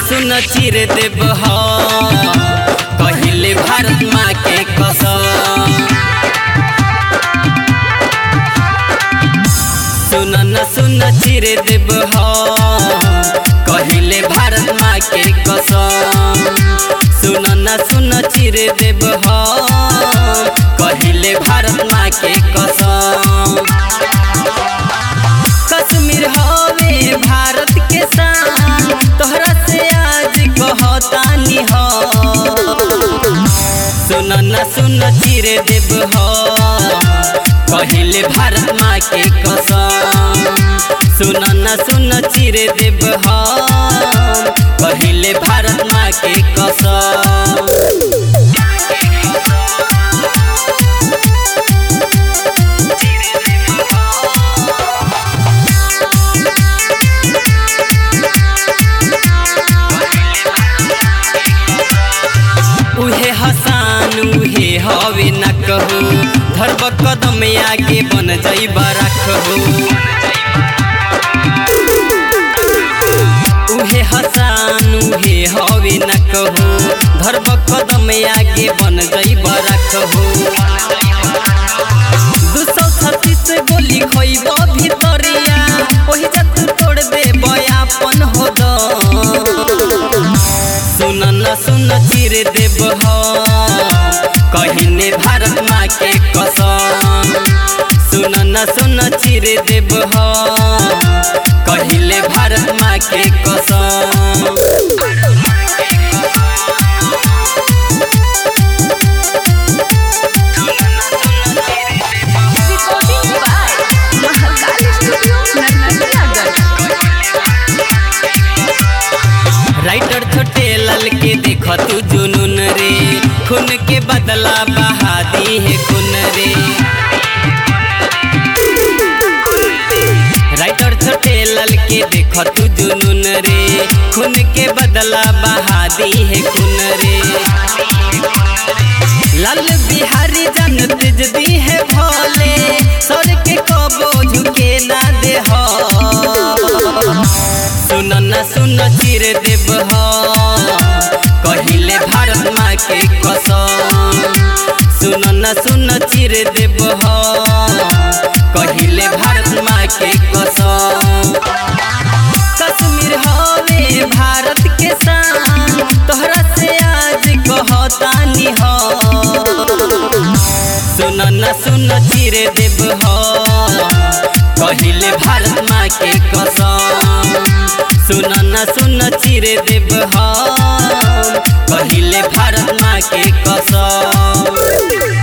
सुन चिर देव कहिले भारत माँ के कसम। सुन चिर देव कहिले भारत माँ के कसम। सुन चिर देव कहिले भारत माँ के कसम। कश्मीर हवे भारत के शान, तोहरा से आज कहतानी हो। सुन चिर देव कहिले भारत माँ के कसम। सुन चिर देव कहिले भारत माँ के कसम। उहे हसान उहे हवे न कहू, धरब कदम आगे बन जाइबा रखहू। उहे हसान उहे हवे न कहू, धरब कदम आगे बन जाइबा रखहू। 236 गोली खोइब भितरिया, ओहि जत तोड़ देब अपन होद। सुन चिर देव कहिले भारत माँ के कसम। सुन चिर देव कहिले भारत माँ के कसम। राइटर छोटे लाल के देख तू जुनून रे, खून के बदला बहा दी है खून रे। राइटर छोटे लाल के देख तू जुनून रे, खून के बदला बहा दी है खून रे। लाल बिहारी जान तेज दी है भोले, सर के कबो झुके ना दे हो। सुन चिर देव कहिले भारत माँ के कसम। सुन चिर देव कहिले भारत माँ के कसम। कश्मीर हवे भारत के शान, तोहरा से आज कहतानी हो। सुन चिर देव कहिले भारत माँ के कसम। सुन चिर देव कहिले भारत माँ के कसम।